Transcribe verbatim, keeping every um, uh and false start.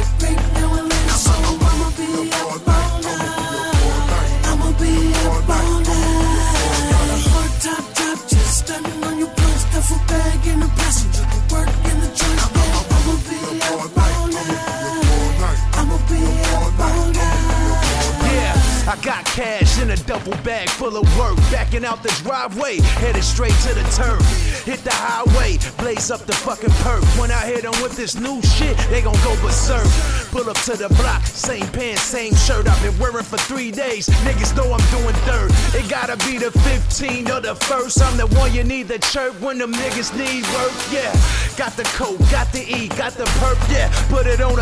Right now I'm in, so I'ma be up all night. I'ma be up all night. Got a hard top drop, just stunning on your blunts. Duffel bag in the passenger, the work in the joint. Yeah, I'ma be up all night. I'ma be up all night. Yeah, I got cash in a duffel bag full of work. Backing out the driveway, headed straight to the turf. Hit the highway, blaze up the fucking perk. When I hit them with this new shit, they gon' go berserk. Pull up to the block, same pants, same shirt. I've been wearing for three days. Niggas know I'm doing dirt. It gotta be the fifteenth or the first. I'm the one you need to chirp when them niggas need work. Yeah, got the coat, got the E, got the perp. Yeah, put it on a